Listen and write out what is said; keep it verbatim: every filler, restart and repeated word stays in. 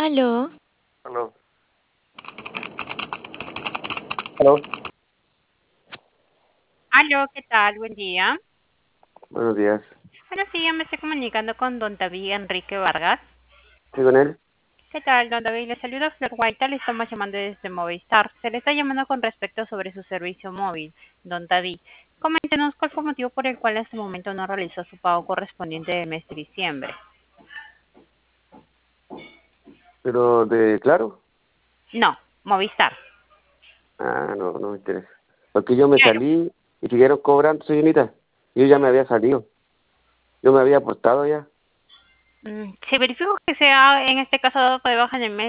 Aló. Aló. Aló. Aló, ¿qué tal? Buen día. Buenos días. Bueno, sí, ya me estoy comunicando con don David Enrique Vargas. ¿Sí con él? ¿Qué tal, don David? Le saluda Flor Guaita, le estamos llamando desde Movistar. Se le está llamando con respecto sobre su servicio móvil, don David. Coméntenos cuál fue el motivo por el cual en este momento no realizó su pago correspondiente del mes de diciembre. Pero de claro. No, Movistar. Ah, no, no me interesa. Porque yo me Claro. salí y siguieron cobrando, señorita. Yo ya me había salido. Yo me había aportado ya. Mm, Se verificó que sea en este caso dado de baja en el mes